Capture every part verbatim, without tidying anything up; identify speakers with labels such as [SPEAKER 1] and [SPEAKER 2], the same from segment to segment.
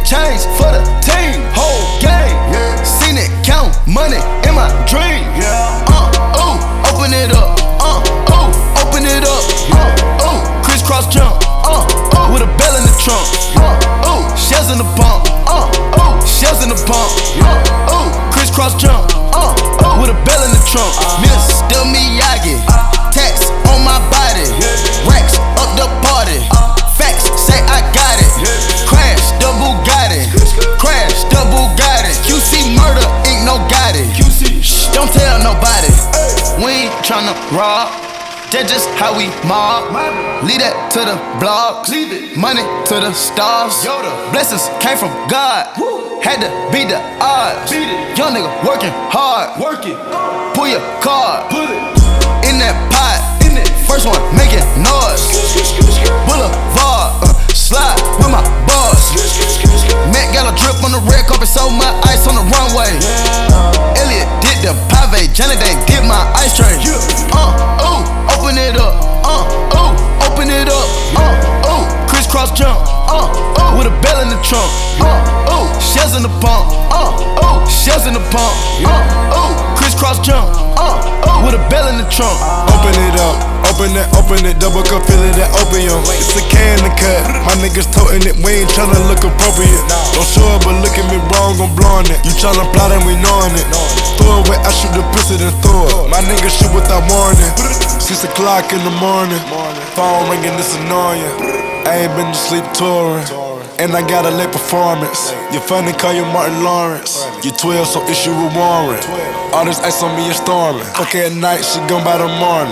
[SPEAKER 1] chains for the team, whole game. Yeah. Seen it count money in my dream. Yeah. Uh, ooh, open it up. Uh, ooh, open it up. Uh, ooh, crisscross jump. Uh, ooh, with a bell in the trunk. Uh, ooh, shells in the pump. Uh, ooh, shells in the pump. Uh, ooh, crisscross jump. Uh, ooh, with a bell in the trunk. Mister Miyagi, tax on my body. Racks up the party. Facts say I got it. Crash the Bugatti. Crash the Bugatti. Q C murder ain't no Gotti. Shh, don't tell nobody. We ain't tryna rob. That's just how we mob. Leave that to the blogs. Money to the stars. Blessings came from God. Had to beat the odds. Young nigga working hard. Pull your card. In that pot. First one making noise. Boulevard. Uh, slide with my boss. Matt got a drip on the red carpet. Sold my ice on the runway. Elliot did the pave. Johnny Day did my ice tray. Uh, ooh, open it up. Uh, ooh, open it up. Uh, ooh, crisscross jump. Uh, ooh, with a bell in the trunk. Uh, ooh, shells in the pump. Uh, ooh, shells in the pump. Uh, ooh, crisscross jump. Uh, ooh, with a bell in the trunk.
[SPEAKER 2] Open it up. Open it, open it, double cup, feel it, that opium. It's a can to cut. My niggas toting it, we ain't tryna look appropriate. Don't show it, but look at me wrong, I'm blowing it. You tryna plot and we knowing it. Throw it where I shoot the pussy, then throw it. My niggas shoot without warning. Six o'clock in the morning. Phone ringing, it's annoying. I ain't been to sleep touring. And I got a late performance. You funny, call you Martin Lawrence. You twelve, so issue a warrant. All this ice on me is storming. Fuck at night, she gone by the morning.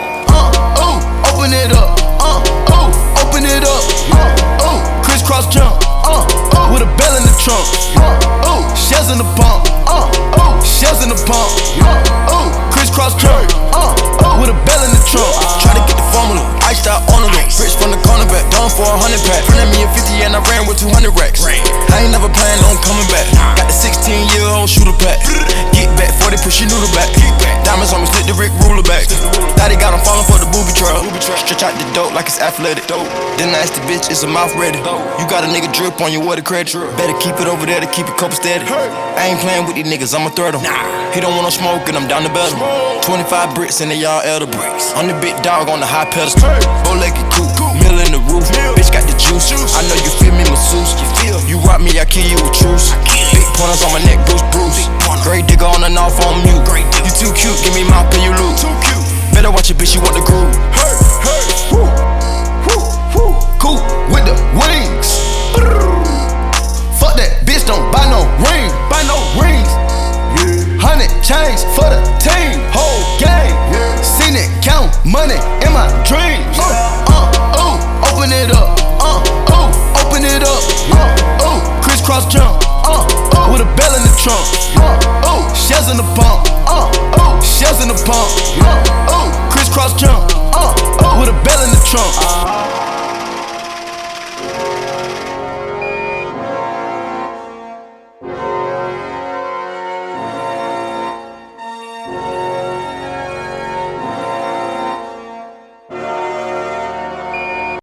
[SPEAKER 1] Open it up, uh, ooh, open it up, uh, ooh, crisscross jump, uh, ooh, with a bell in the trunk, uh, ooh, shells in the pump, uh, ooh, shells in the pump, uh, ooh, crisscross jump, uh, ooh, with a bell in the trunk.
[SPEAKER 3] Try to get the formula, iced out on the loop, rich from the cornerback, done for a hundred pack. Running me a fifty and I ran with two hundred racks. I ain't never planned on coming back. Got the sixteen year old shooter pack. Get back, forty push your noodle back. Diamonds on me, slip the Rick ruler back. Daddy got him falling for the booby trap. Stretch out the dope like it's athletic. Then I asked the bitch, is a mouth ready? You got a nigga drip on your water credit. Better keep it over there to keep it couple steady. I ain't playing with these niggas, I'ma threat him. He don't want no smoke and I'm down the battle. twenty-five bricks and they all elder bricks. I'm the big dog on the high pedestal. Bow-legged coupe, mill in the roof. Bitch got the juice. I know you feel me, masseuse. You rock me, I kill you with truce. Big pointers on my neck, Bruce Bruce. Great digger on and off on mute. You too cute, give me mouth, can you lose? Better watch your bitch, you want the groove.
[SPEAKER 1] Hey, hey, woo, woo, woo. Cool with the wings. Fuck that bitch, don't buy no ring, buy no rings. Hundred chains for the team, whole game. Seen it count money in my dreams. Uh, uh, ooh, open it up. Uh, ooh, open it up. Uh, ooh, crisscross jump. Uh, ooh, with a bell in the trunk. Uh, ooh, shells in the pump. Uh, ooh, shells in the pump. Uh, ooh, crisscross jump. Uh, ooh, with a bell in the trunk.